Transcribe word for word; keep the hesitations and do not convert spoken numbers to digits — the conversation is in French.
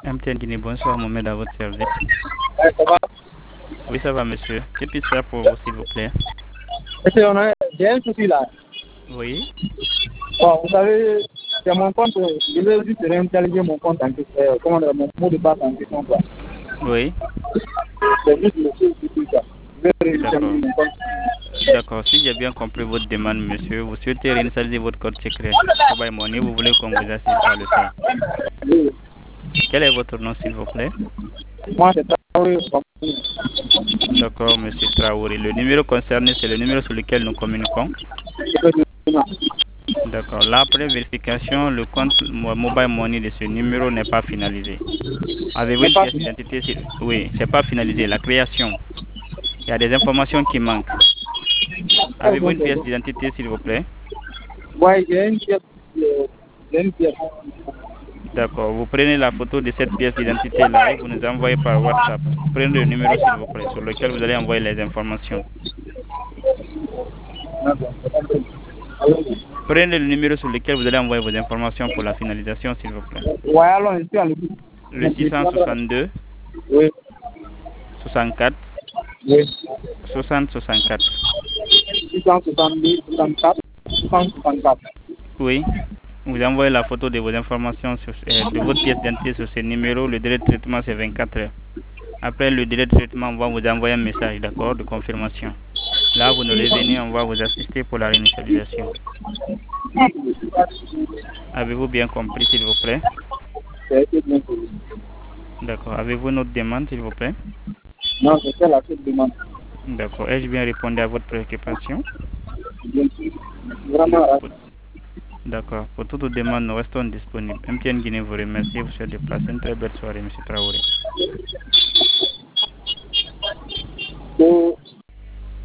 M T N Guinée, bonsoir, Mohamed à votre service. Ouais, ça va? Oui, ça va, monsieur. Que puis-je faire pour vous, s'il vous plaît? Monsieur, on a... j'ai un souci là. Oui. Bon, vous savez, c'est mon compte, je vais juste réinitialiser mon compte en question, euh, comment dire, mon mot de passe en question, quoi. Oui. C'est juste le seul souci, quoi. Je vais D'accord. réinitialiser mon compte. D'accord. Si j'ai bien compris votre demande, monsieur, vous souhaitez réinitialiser votre code secret. Mobile Money, vous voulez qu'on vous assiste à le faire. Oui. Quel est votre nom, s'il vous plaît? Moi, c'est Traoré. D'accord, monsieur Traoré. Le numéro concerné, c'est le numéro sur lequel nous communiquons. D'accord. Là, après vérification, le compte Mobile Money de ce numéro n'est pas finalisé. Avez-vous une pièce d'identité? Oui, c'est pas finalisé. La création. Il y a des informations qui manquent. Avez-vous une pièce d'identité, s'il vous plaît? Oui, j'ai une pièce. J'ai une pièce. D'accord. Vous prenez la photo de cette pièce d'identité-là et vous nous envoyez par WhatsApp. Prenez le numéro, s'il vous plaît, sur lequel vous allez envoyer les informations. Prenez le numéro sur lequel vous allez envoyer vos informations pour la finalisation, s'il vous plaît. Ouais, alors, je suis à l'écoute. Le six cent soixante-deux. Oui. soixante-quatre. Oui. soixante soixante-quatre. six cent soixante-deux, soixante-quatre, soixante soixante-quatre. Oui. Vous envoyez la photo de vos informations, sur, euh, de votre pièce d'identité sur ce numéro. Le délai de traitement, c'est vingt-quatre heures. Après le délai de traitement, on va vous envoyer un message, d'accord, de confirmation. Là, vous nous revenez, on va vous assister pour la réinitialisation. Avez-vous bien compris, s'il vous plaît? D'accord. Avez-vous une autre demande, s'il vous plaît? Non, c'est la seule demande. D'accord. Ai-je bien répondu à votre préoccupation? Vraiment. D'accord. Pour toute demande, nous restons disponibles. M T N Guinée vous remercie. Vous souhaite de passer une très belle soirée, M. Traoré.